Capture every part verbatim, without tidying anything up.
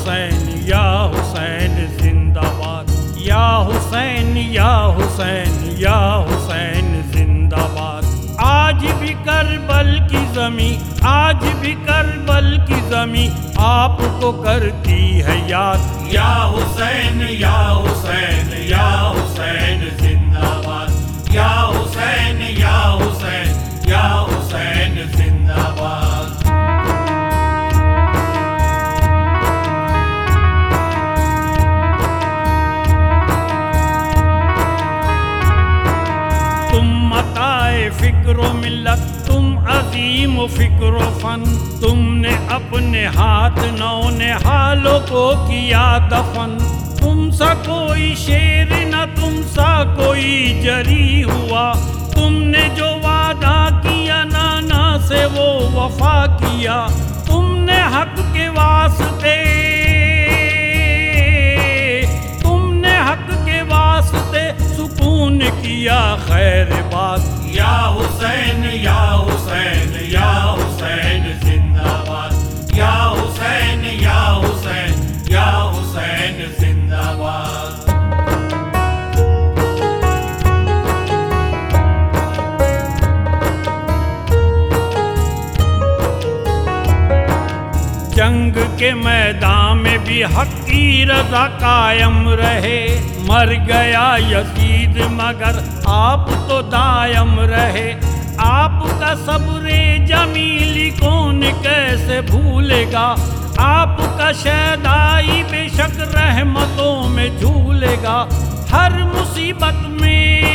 हुसैन या हुसैन जिंदाबाद, या हुसैन या हुसैन या हुसैन जिंदाबाद। आज भी करबल की ज़मी, आज भी करबल की ज़मी आपको करती है याद। या हुसैन या हुसैन या हुसैन जिंदाबाद, या हुसैन या हुसैन या हुसैन जिंदाबाद। तुम मताए फिक्रो मिल्लत, तुम अजीम फिक्रो फन, तुमने अपने हाथ नौने हालों को किया दफन। तुम सा कोई शेर न तुम सा कोई जरी हुआ, तुमने जो वादा किया नाना से वो वफा किया। तुमने हक के वास्ते, तुमने हक के वास्ते सुकून किया खैर बात। या हुसैन या हुसैन या हुसैन जिंदाबाद, या हुसैन या हुसैन या हुसैन जिंदाबाद। जंग के मैदान में भी हक की रज़ा कायम रहे। मर गया यजीद मगर आप तो दायम रहे। आपका सब्रे जमीली कौन कैसे भूलेगा, आपका शहदाई बेशक रहमतों में झूलेगा। हर मुसीबत में,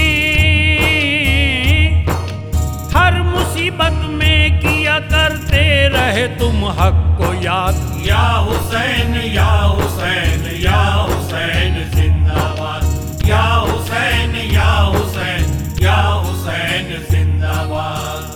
हर मुसीबत में किया करते रहे तुम हक को याद। या हुसैन या हुसैन या हुसैन जिंदाबाद, या हुसैन या हुसैन या हुसैन जिंदाबाद।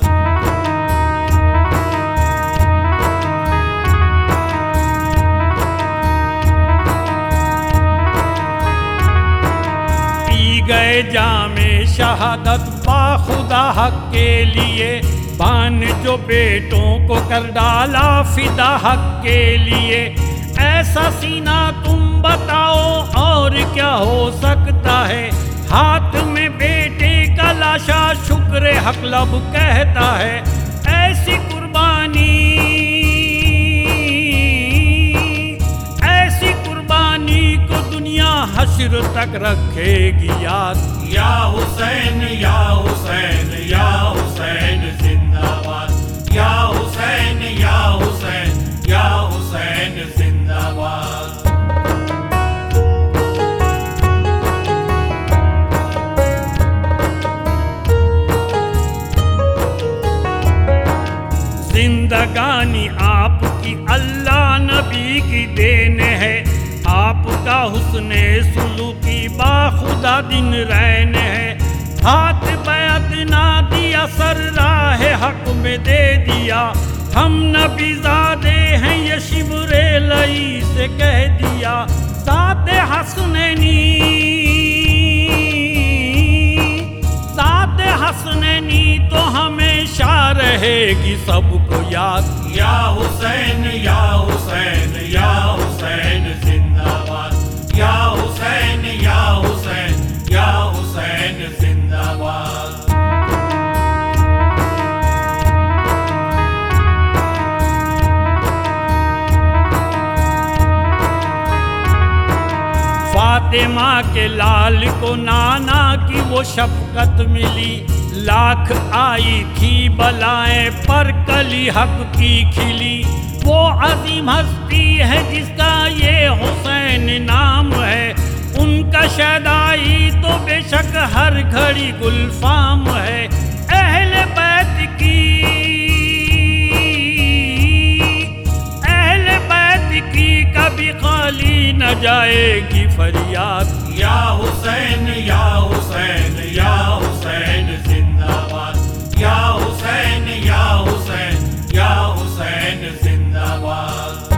पी गए जामे शहादत बाखुदा हक के लिए, बान जो बेटों को कर डाला फिदा हक के लिए। ऐसा सीना तुम बताओ और क्या हो सकता है, हाथ में बेटे का लाशा शुक्र हक लब कहता है। ऐसी कुर्बानी, ऐसी कुर्बानी को दुनिया हश्र तक रखेगी याद। या हुसैन या हुसैन या हुसैन जिंदाबाद, या हुसैन या हुसैन या हुसैन जिंदाबाद। जिंदगानी आपकी अल्लाह नबी की देन है। आपका हुस्ने सुलूकी बाखुदा दिन रैन है। हाथ बैत ना दिया सर राह हक में दे दिया। हम नबीज़ादे हैं ये शिबरे लई से कह दिया। साथ हसनैनी, साथ हसनैनी तो हमेशा रहेगी सबको याद। या हुसैन या हुसैन या हुसैन जिंदाबाद, या हुसैन या हुसैन या हुसैन जिंदाबाद। फातिमा के लाल को नाना की वो शफकत मिली। लाख आई थी बलाएं पर कली हक की खिली। वो अजीम हस्ती है जिसका ये हुसैन नाम है। उनका शहदाई तो बेशक हर घड़ी गुलफाम है। अहले बैत की, अहले बैत की कभी खाली न जाएगी फरियाद। या हुसैन या हुसैन या हुसैन जिंदाबाद, या हुसैन या हुसैन या हुसैन जिंदाबाद।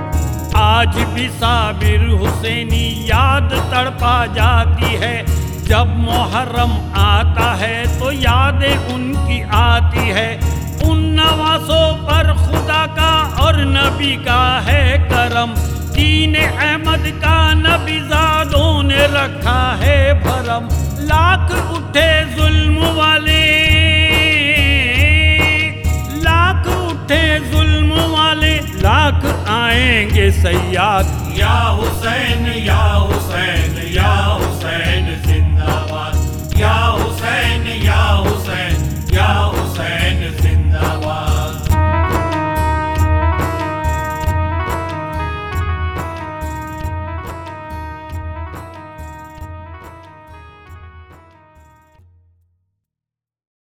आज भी साबिर हुसैनी याद तड़पा जाती है। जब मुहर्रम आता है तो यादें उनकी आती है, उन नवासों पर खुदा का और नबी का है करम। दीन अहमद का नबीज़ादों ने रखा है भरम। लाख उठे जुल्म वाले, लाख उठे जुल्म वाले, लाख आएंगे सयाद। या हुसैन या हुसैन या